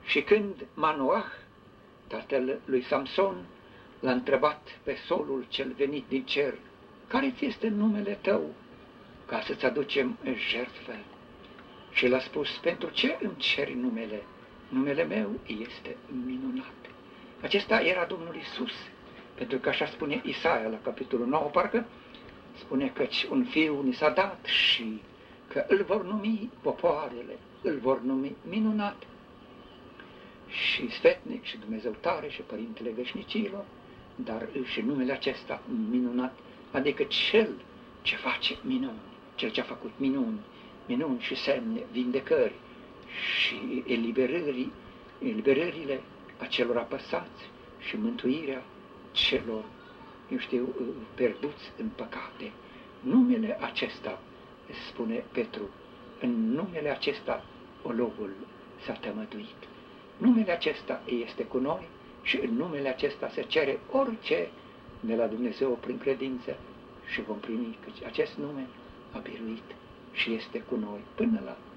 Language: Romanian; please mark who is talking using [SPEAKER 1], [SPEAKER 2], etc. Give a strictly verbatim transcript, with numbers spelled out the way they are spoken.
[SPEAKER 1] Și când Manoah, tatăl lui Samson, l-a întrebat pe solul cel venit din cer, care ți este numele tău, ca să-ți aducem jertfă? Și l-a spus, pentru ce îmi ceri numele? Numele meu este minunat. Acesta era Domnul Iisus, pentru că așa spune Isaia la capitolul nouă, parcă spune că un fiu ni s-a dat și că îl vor numi popoarele, îl vor numi minunat și sfetnic și Dumnezeu tare și Părintele veșnicilor, dar și numele acesta minunat, adică cel ce face minuni, cel ce a făcut minuni, minuni și semne, vindecări și eliberări, eliberările acelor apăsați și mântuirea celor, eu știu, pierduți în păcate. Numele acesta, spune Petru, în numele acesta ologul s-a tămăduit. Numele acesta este cu noi și în numele acesta se cere orice de la Dumnezeu prin credință și vom primi, căci acest nume a biruit și este cu noi până la